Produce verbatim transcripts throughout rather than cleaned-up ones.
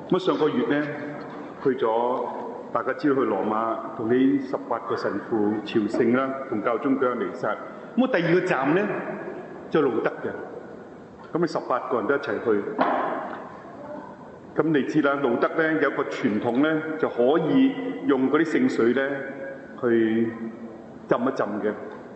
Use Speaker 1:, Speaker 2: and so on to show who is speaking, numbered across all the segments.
Speaker 1: 咁上個月咧去咗，大家知道去羅馬同啲十八個神父朝聖啦，同教宗舉行彌撒。咁我第二個站咧就路德嘅，咁你十八個人都一齊去。咁你知啦，路德咧有個傳統咧，就可以用嗰啲聖水咧去浸一浸嘅。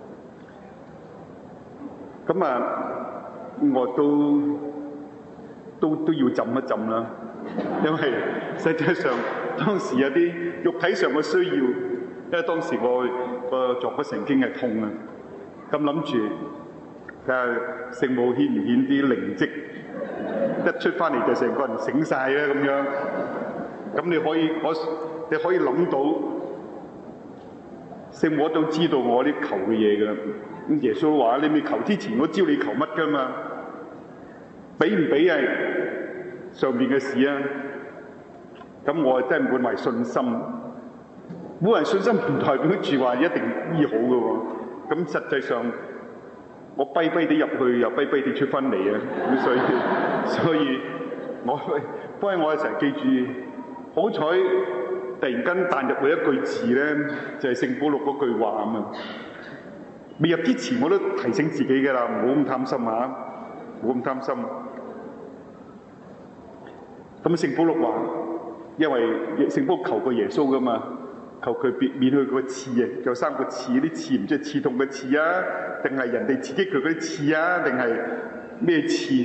Speaker 1: 咁啊，我都都都要浸一浸啦，因為實際上當時有啲肉體上嘅需要，因為當時我個坐骨神經係痛啊，咁諗住睇下聖母顯唔顯啲靈跡，一出翻嚟就成個人醒晒啦咁樣。咁你可以我你可以諗到聖母都知道我啲求嘅嘢㗎啦。咁耶穌話：你未求之前，我知道你求乜㗎嘛？俾唔俾係上邊嘅事啊！咁我真係滿懷信心，滿懷信心唔代表住話一定醫好㗎喎。咁實際上我跛跛地入去，又跛跛地出翻嚟啊！咁所以所以我不過我成日記住，好彩突然間彈入去一句字咧，就係聖保祿嗰句話啊嘛。未入之前我都提醒自己㗎啦，唔好咁貪心啊，唔好咁貪心。咁聖保祿話，因為聖保祿求過耶穌㗎嘛，求佢別免去個刺啊，有三個刺，啲刺唔知係刺痛嘅刺啊，定係人哋刺激佢嗰啲刺啊，定係咩刺？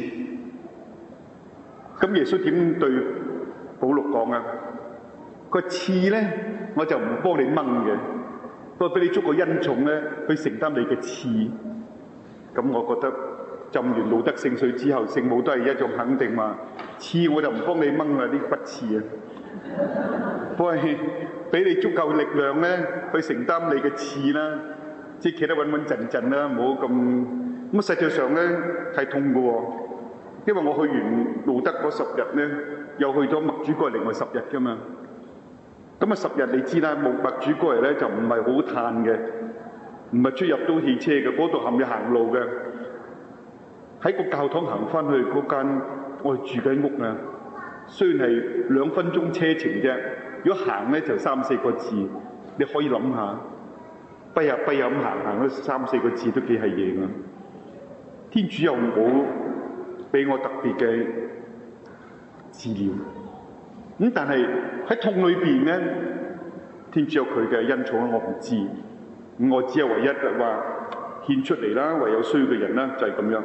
Speaker 1: 咁耶穌點對保祿講啊？個刺咧，我就唔幫你掹嘅。不過俾你捉個恩寵咧，去承擔你嘅刺。咁我覺得浸完路德聖水之後，聖母都係一種肯定話：刺我就唔幫你掹啦，呢筆刺啊！不過俾你足夠力量咧，去承擔你嘅刺啦，即係企得穩穩陣陣啦，唔好咁咁。實際上咧係痛嘅喎，因為我去完路德嗰十日咧，又去咗默主哥另外十日㗎嘛。咁啊十日你知啦，默主哥嚟咧就唔係好嘆嘅，唔係出入都汽車嘅，嗰度冚住行路嘅。喺個教堂行翻去嗰間我哋住緊屋啊，雖然係兩分鐘車程啫，如果行咧就三四個字，你可以諗下，跛下跛下咁行行咗三四個字都幾係嘢㗎。天主又冇俾我特別嘅治療。咁但係喺痛裏邊咧，天主有佢嘅恩寵，我唔知。咁我只係唯一嘅話獻出嚟啦，唯有需要嘅人啦，就係咁樣。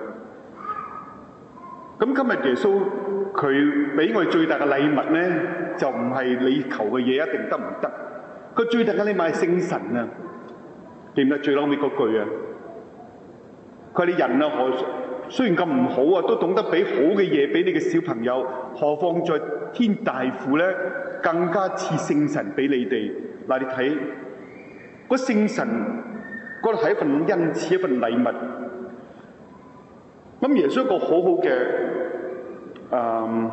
Speaker 1: 咁今日耶穌佢俾我哋最大嘅禮物咧，就唔係你求嘅嘢一定得唔得？佢最大嘅禮物係聖神啊！記唔記得最後尾嗰句啊？佢話你人啊，何雖然咁唔好啊，都懂得俾好嘅嘢俾你嘅小朋友，何況在天大父咧，更加賜聖神俾你哋。嗱，你睇個聖神嗰度係一份恩賜，一份禮物。咁耶穌一個好好嘅誒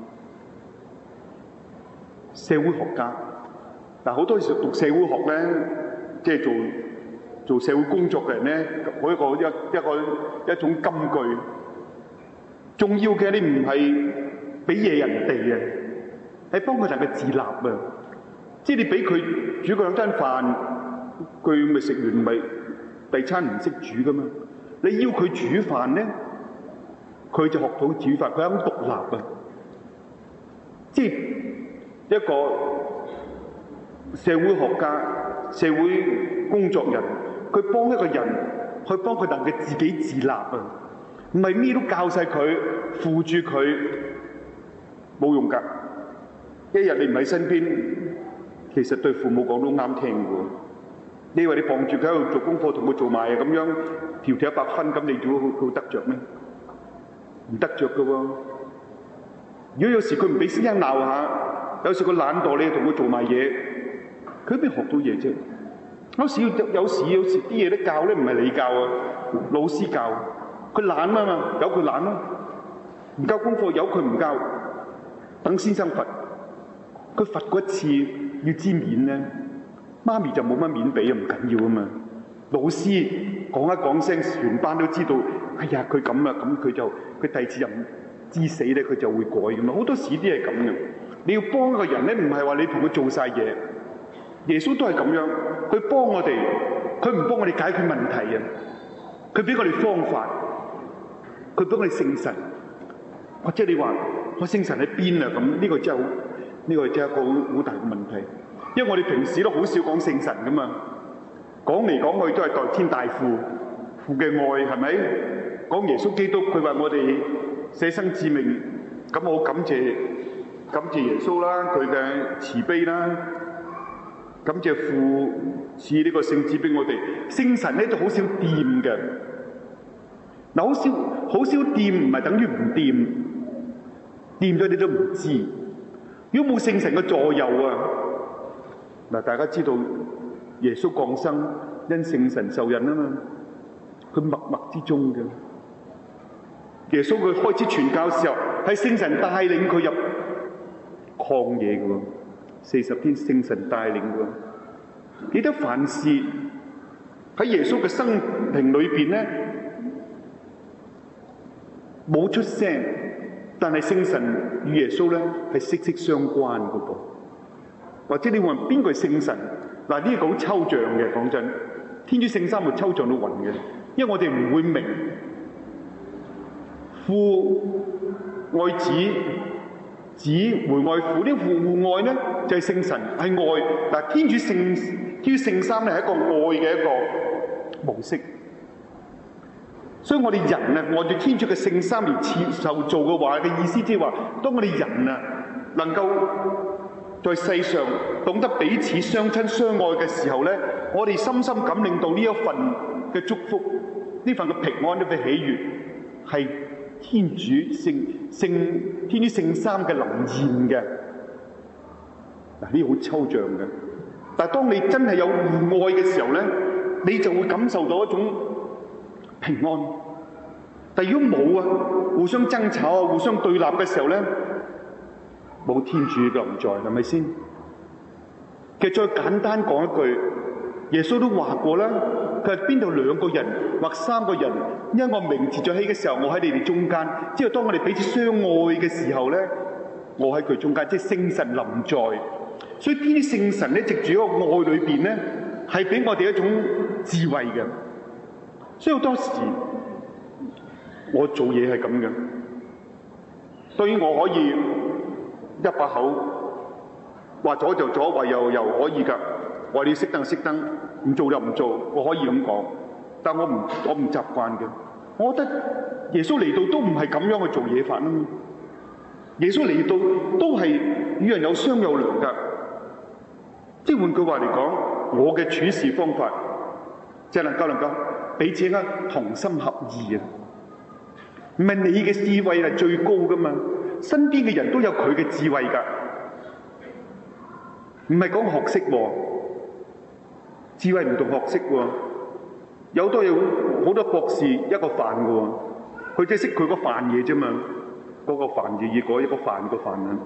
Speaker 1: 社會學家。嗱，好多時讀社會學咧，即係做做社會工作嘅人咧，嗰一個一一個一種金句。重要嘅你唔係俾嘢人哋啊，係幫佢哋嘅自立啊！即係你俾佢煮嗰兩餐飯，佢咪食完咪第餐唔識煮噶嘛？你要佢煮飯咧，佢就學到煮飯，佢係一種獨立啊！即係一個社會學家、社會工作人，佢幫一個人去幫佢能夠自己自立啊！唔係咩都教晒佢，扶住佢冇用㗎。一日你唔喺身邊，其實對父母講都啱聽嘅。你以為你傍住佢喺度做功課，同佢做埋啊咁樣，條條一百分，咁你做佢會得着咩？唔得着嘅喎。如果有時佢唔俾聲音鬧下，有時佢懶惰，你同佢做埋嘢，佢邊學到嘢啫？有時要有時有時啲嘢都教咧，唔係你教啊，老師教。佢懶啊嘛，由佢懶咯。唔交功課，由佢唔交，等先生罰。佢罰過一次要知面咧，媽咪就冇乜面俾啊，唔緊要啊嘛。老師講一講聲，全班都知道。哎呀，佢咁啊，咁佢就佢第二次又唔知死咧，佢就會改咁嘛。好多時啲係咁嘅。 你要幫一個人咧，唔係話你同佢做晒嘢。耶穌都係咁樣，佢幫我哋，佢唔幫我哋解決問題啊！佢俾我哋方法，佢俾我哋聖神。或者你話我聖神喺邊啊？咁呢個真係好，呢個真係一個好好大嘅問題。因為我哋平時都好少講聖神噶嘛，講嚟講去都係代天大父父嘅愛，係咪？講耶穌基督，佢話我哋捨生致命，咁我感謝感謝耶穌啦，佢嘅慈悲啦，感謝父賜呢個聖子俾我哋。聖神咧就好少掂嘅，嗱，好少好少掂唔係等於唔掂，掂咗你都唔知。如果冇聖神嘅助佑啊，嗱，大家知道耶穌降生因聖神受孕啊嘛，佢默默之中嘅。耶穌佢開始傳教嘅時候，係聖神帶領佢入曠野嘅喎，四十天聖神帶領嘅。記得凡事喺耶穌嘅生平裏邊咧，冇出聲，但係聖神與耶穌咧係息息相關嘅噃。或者你問邊個係聖神？嗱，呢個好抽象嘅，講真，天主聖三會抽象到暈嘅，因為我哋唔會明。父愛子，子回愛父，呢個父互愛咧就係聖神，係愛。嗱，天主聖天主聖三咧係一個愛嘅一個模式。所以我哋人啊，按照天主嘅聖三而設受造嘅話嘅意思，即係話，當我哋人啊能夠在世上懂得彼此相親相愛嘅時候咧，我哋深深感領到呢一份嘅祝福，呢份嘅平安，呢份喜悅係天主聖聖天主聖三嘅臨現嘅。嗱，呢個好抽象嘅，但係當你真係有互愛嘅時候咧，你就會感受到一種平安。但如果冇啊，互相爭吵啊，互相對立嘅時候咧，冇天主嘅臨在，係咪先？其實再簡單講一句，耶穌都話過啦，佢係邊度兩個人或三個人因我名字在起嘅時候，我喺你哋中間。之後當我哋彼此相愛嘅時候咧，我喺佢中間，即係聖神臨在。所以呢啲聖神咧，藉住一個愛裏邊咧，係俾我哋一種智慧嘅。所以好多時我做嘢係咁嘅，當然我可以一把口話左就左，話右又可以㗎。話你熄燈就熄燈，唔做就唔做，我可以咁講。但我唔我唔習慣嘅。我覺得耶穌嚟到都唔係咁樣去做嘢法啊嘛。耶穌嚟到都係與人有商有量㗎。即係換句話嚟講，我嘅處事方法就係能夠能夠彼此咧同心合意啊！唔係你嘅智慧係最高㗎嘛，身邊嘅人都有佢嘅智慧㗎，唔係講學識喎，智慧唔同學識喎。有好多有好多博士一個飯㗎喎，佢只係識佢個飯嘢啫嘛，嗰個飯嘢要改一個飯個飯啊！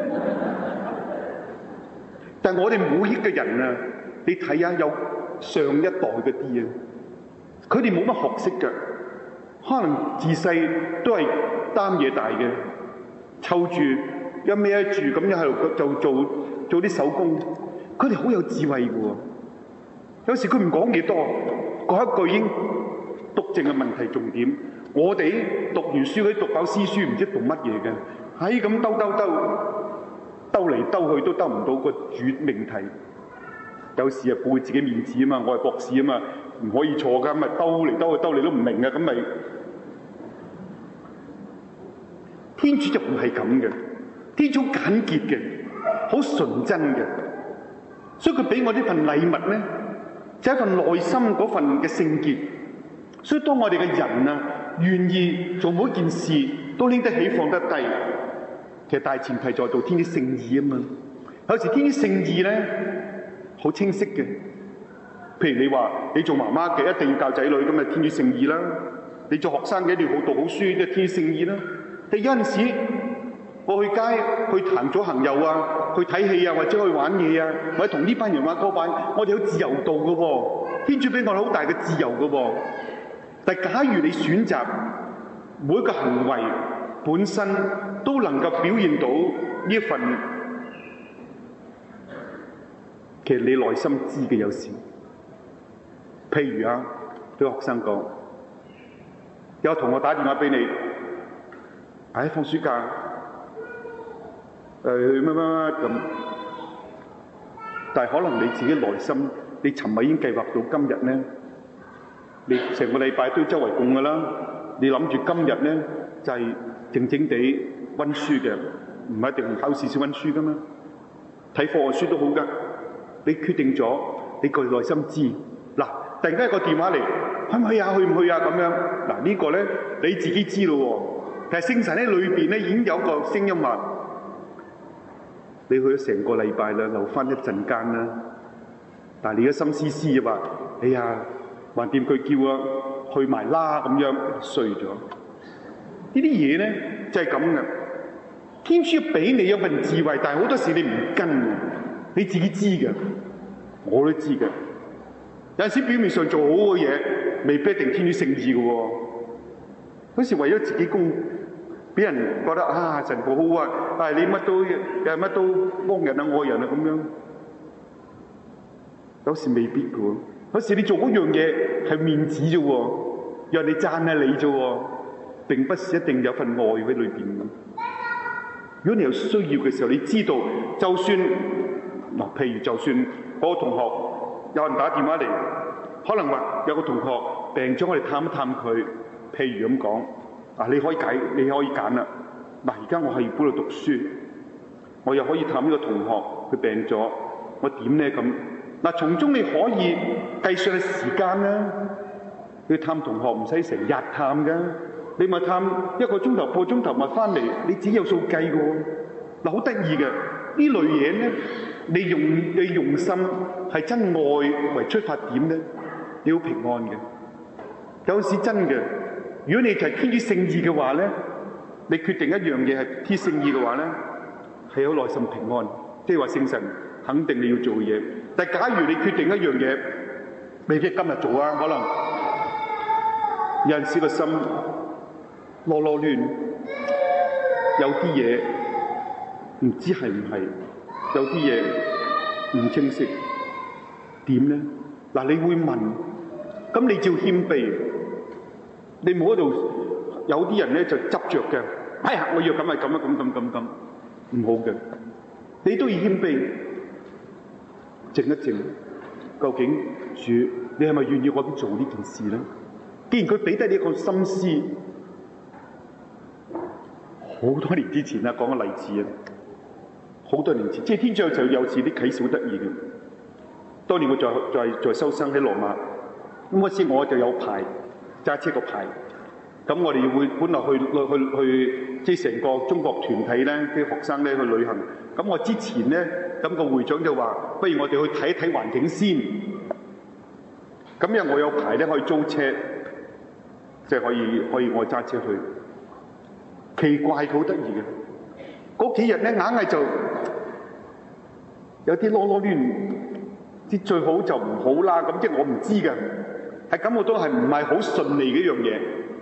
Speaker 1: 但係我哋每一個人啊，你睇下有上一代嗰啲啊，佢哋冇乜學識㗎，可能自細都係擔嘢大嘅，湊住一孭一住咁樣喺度就做做啲手工。佢哋好有智慧㗎喎，有時佢唔講嘢多，講一句已經篤正嘅問題重點。我哋讀完書嗰啲讀飽詩書唔知讀乜嘢嘅，係咁兜兜兜。兜嚟兜去都兜唔到個主命題，有時啊顧自己面子啊嘛，我係博士啊嘛，唔可以錯㗎，咪兜嚟兜去兜你都唔明啊，咁咪天主就唔係咁嘅，天主簡潔嘅，好純真嘅，所以佢俾我呢份禮物咧，就係一份內心嗰份嘅聖潔。所以當我哋嘅人啊願意做每一件事都拎得起放得低。其實大前提在做天主聖意啊嘛，有時天主聖意咧好清晰嘅。譬如你話你做媽媽嘅一定要教仔女，咁啊天主聖意啦；你做學生嘅一定要好讀好書，即係天主聖意啦。但有陣時我去街去行左行右啊，去睇戲啊，或者去玩嘢啊，或者同呢班人玩嗰班，我哋有自由度嘅喎，天主俾我哋好大嘅自由嘅喎。但係假如你選擇每一個行為本身都能夠表現到呢一份其實你內心知嘅有時，譬如啊，對學生講，有同學打電話俾你，唉、哎，放暑假，誒乜乜乜咁，但係可能你自己內心，你尋日已經計劃到今日咧，你成個禮拜都周圍供噶啦，你諗住今日咧就係、是、靜靜地温書嘅，唔一定考試先温書噶嘛，睇課外書都好噶。你決定咗，你個內心知。嗱，突然間有個電話嚟，去唔去啊？去唔去啊？咁樣，嗱、這個、呢個咧你自己知咯喎。但係聖神喺裏邊咧已經有個聲音話：你去咗成個禮拜啦，留翻一陣間啦。但係你嘅心思思就話：哎呀，橫掂佢叫啊，去埋啦咁樣，衰咗。呢啲嘢咧就係咁嘅。天主要俾你一份智慧，但係好多時你唔跟嘅。你自己知嘅，我都知嘅。有陣時表面上做好嘅嘢，未必一定天主聖意嘅喎。好似為咗自己功，俾人覺得啊神父好啊，但係你乜都又乜都幫人啊愛人啊咁樣。有時未必嘅喎，有時你做嗰樣嘢係面子啫喎，讓你讚下你啫喎，並不是一定有份愛喺裏邊嘅。如果你有需要嘅時候，你知道就算。嗱，譬如就算嗰個同學有人打電話嚟，可能話有個同學病咗，我哋探一探佢。譬如咁講，啊，你可以解，你可以揀啦。嗱，而家我喺嗰度讀書，我又可以探呢個同學，佢病咗，我點咧咁？嗱，從中你可以計算嘅時間啦。你探同學唔使成日探㗎，你咪探一個鐘頭、半個鐘頭咪翻嚟，你自己有數計㗎喎。嗱，好得意嘅呢類嘢咧。你用你用心係真愛為出發點咧，你好平安嘅。有時真嘅，如果你係天主聖意嘅話咧，你決定一樣嘢係天主聖意嘅話咧，係有內心平安，即係話聖神肯定你要做嘅嘢。但係假如你決定一樣嘢，未必今日做啊，可能有陣時個心囉囉攣，有啲嘢唔知係唔係。有啲嘢唔清晰，點咧？嗱，你會問，咁你照謙卑，你冇喺度。有啲人咧就執着嘅，哎呀，我要咁啊，咁啊，咁咁咁咁，唔好嘅。你都要謙卑，靜一靜，究竟主，你係咪願意我咁做呢件事咧？既然佢俾得你一個心思，好多年之前啊，講個例子啊。好多年前，即係天主就有時啲啟示好得意嘅。當年我在在在修生喺羅馬，咁嗰時我就有牌揸車個牌，咁我哋會本來去去去，即係成個中國團體咧，啲學生咧去旅行。咁我之前咧，咁個會長就話：不如我哋去睇一睇環境先。咁因為我有牌咧，可以租車，即係可以可以我揸車去。奇怪，好得意嘅。嗰幾日咧，硬係就有啲囉囉攣，啲最好就唔好啦。咁即係我唔知嘅，係感覺到係唔係好順利嘅一樣嘢。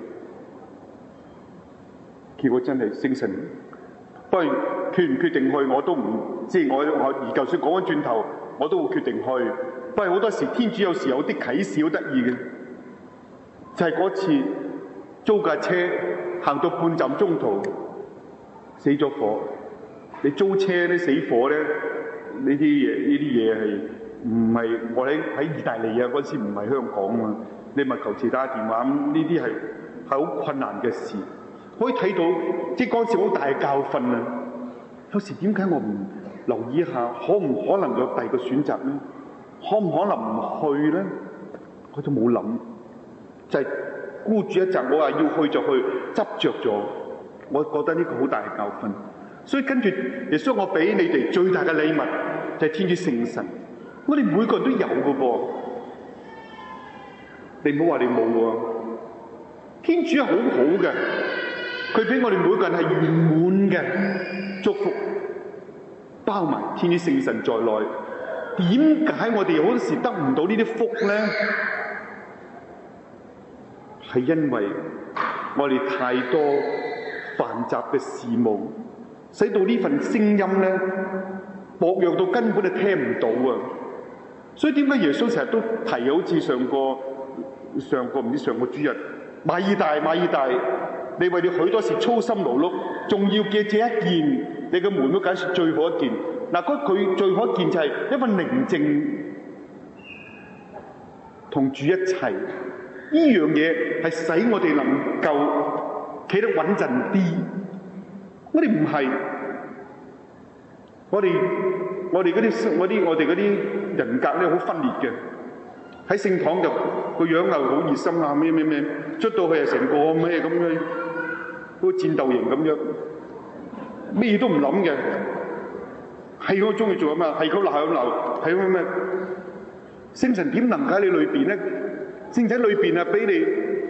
Speaker 1: 結果真係聖神，不過決唔決定去我都唔，即係我我而就算講翻轉頭，我都會決定去。不過好多時天主有時有啲啟示好得意嘅，就係、是、嗰次租架車行到半站中途。死咗火，你租車咧死火咧，呢啲嘢呢啲嘢係唔係我喺喺意大利啊嗰時唔係香港啊，你咪求其打電話咁，呢啲係係好困難嘅事，可以睇到即係嗰時好大嘅教訓啊！有時點解我唔留意一下，可唔可能有第二個選擇咧？可唔可能唔去咧？我就冇諗，就係、是、孤注一擲，我話要去就去，執着咗。我覺得呢個好大嘅教訓，所以跟住耶穌，我俾你哋最大嘅禮物就係天主聖神。我哋每個人都有嘅噃，你唔好話你冇喎。天主係好好嘅，佢俾我哋每個人係圓滿嘅祝福，包埋天主聖神在內。點解我哋好多時得唔到呢啲福咧？係因為我哋太多繁雜嘅事務，使到呢份聲音咧薄弱到根本就聽唔到啊！ 所以點解耶穌成日都提，好似上個上個唔知上個主日，馬爾大馬爾大，你為了許多事操心勞碌，仲要嘅這一件，你嘅門都解説最好一件。嗱，嗰佢最好一件就係一份寧靜同主一齊。呢樣嘢係使我哋能夠企得穩陣啲。我哋唔係，我哋我哋嗰啲我啲我哋嗰啲人格咧好分裂嘅。喺聖堂就個樣又好熱心啊，咩咩咩，出到去又成個咩咁樣，好似戰鬥型咁樣，咩都唔諗嘅。係我中意做啊嘛，係佢鬧咁鬧，係咁咩？聖神點能喺你裏邊咧？聖仔裏邊啊，俾你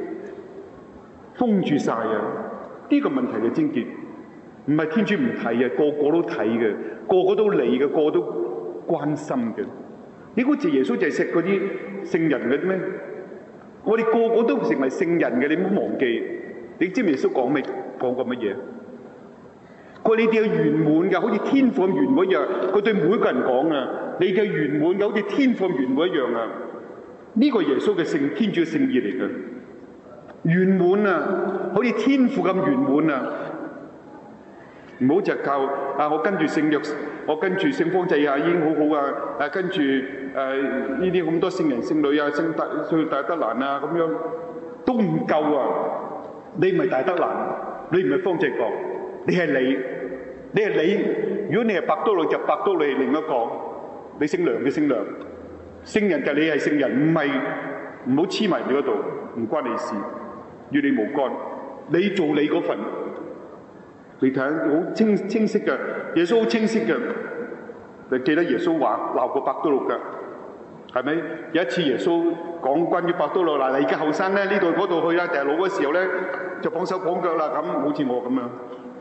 Speaker 1: 封住晒啊！呢個問題嘅症結唔係天主唔睇啊，個個都睇嘅，個個都理嘅，個個都關心嘅。你估似耶穌就係食嗰啲聖人嘅咩？我哋個個都成為聖人嘅，你唔好忘記。你知唔知耶穌講咩？講過乜嘢？佢話你哋係圓滿嘅，好似天父咁圓滿一樣。佢對每個人講啊，你嘅圓滿嘅好似天父咁圓滿一樣啊！呢個耶穌嘅聖天主嘅聖意嚟嘅，圓滿啊，好似天父咁圓滿啊！唔好就靠啊！我跟住聖約，我跟住聖方濟啊，已經好好啊！誒，跟住誒呢啲咁多聖人聖女啊，聖大聖大德蘭啊，咁樣都唔夠啊！你唔係大德蘭，你唔係方濟各，你係你，你係你。如果你係伯多祿，就伯多祿另一個，你姓梁嘅姓梁。聖人就你係聖人，唔係唔好黐埋你嗰度，唔關你事，與你無干。你做你嗰份，你睇下好清清晰嘅，耶穌好清晰嘅。你記得耶穌話鬧過伯多祿㗎，係咪？有一次耶穌講關於伯多祿，嗱，你而家後生咧，呢度嗰度去啦，第日老嘅時候咧就綁手綁腳啦，咁好似我咁樣。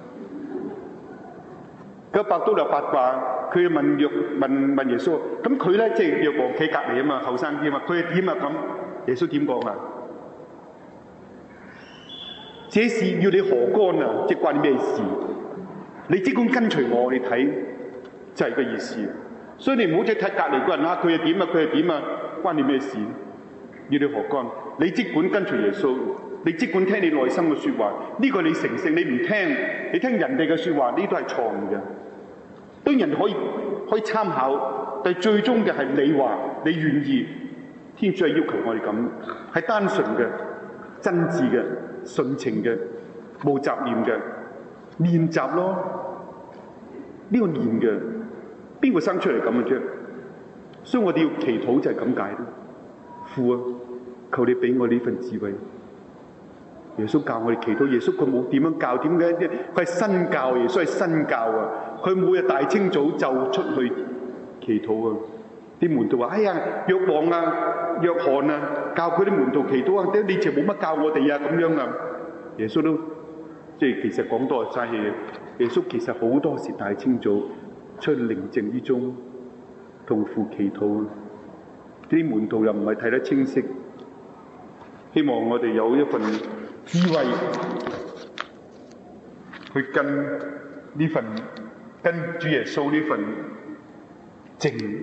Speaker 1: 咁伯多祿八卦，佢問約問問耶穌，咁佢咧即係約王企隔離啊嘛，後生啲啊嘛，佢係點啊咁？耶穌點講啊？這事要你何干啊？即係關你咩事？你即管跟隨我，你睇就係個意思。所以你唔好即係睇隔離個人啊，佢係點啊？佢係點啊？關你咩事？要你何干？你即管跟隨耶穌，你即管聽你內心嘅説話。呢個你成聖，你唔聽，你聽人哋嘅説話，呢都係錯誤嘅。當然人可以可以參考，但係最終嘅係你話你願意。天主係要求我哋咁，係單純嘅、真摯嘅、純情嘅、冇雜念嘅練習咯。呢個練嘅邊個生出嚟咁嘅啫？所以我哋要祈禱就係咁解咯。父啊，求你俾我呢份智慧。耶穌教我哋祈禱，耶穌佢冇點樣教，點解？佢係新教，耶穌係新教啊！佢每日大清早就出去祈禱啊！啲門徒話：哎呀，約翰啊、約翰啊，教佢啲門徒祈禱啊！點解你就冇乜教我哋啊？咁樣啊！耶穌都即係其實講多係嘥氣嘅。耶穌其實好多時大清早出去寧靜之中同父祈禱，啲門徒又唔係睇得清晰。希望我哋有一份智慧去跟呢份跟主耶穌呢份靜、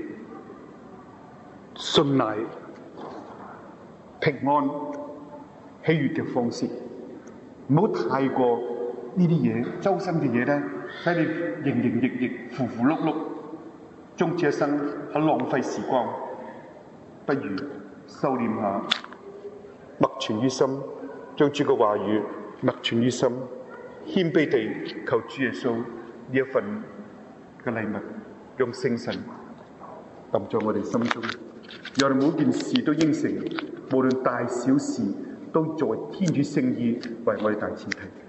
Speaker 1: 信賴、平安、喜悅嘅方式，唔好太過呢啲嘢，周身嘅嘢咧，使你營營役役、糊糊碌碌，終此一生喺浪費時光。不如收斂下，默存於心，將主嘅話語默存於心，謙卑地求主耶穌呢一份嘅禮物，用聖神揼在我哋心中，讓我哋每件事都應承，無論大小事，都作為天主聖意為我哋大前提。